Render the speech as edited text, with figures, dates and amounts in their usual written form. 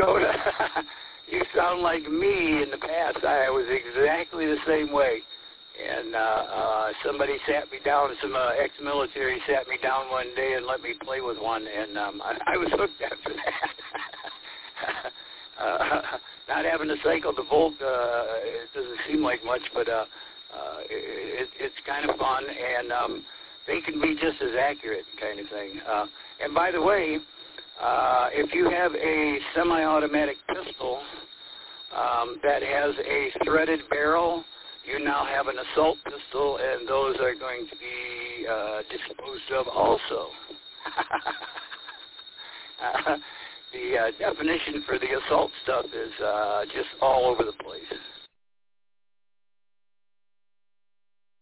Dakota. You sound like me in the past. I was exactly the same way. And somebody sat me down, some ex-military sat me down one day and let me play with one, and I was hooked after that. Not having to cycle the Volt, it doesn't seem like much, but it's kind of fun, and they can be just as accurate kind of thing. And by the way, if you have a semi-automatic pistol that has a threaded barrel, you now have an assault pistol, and those are going to be disposed of also. The definition for the assault stuff is just all over the place.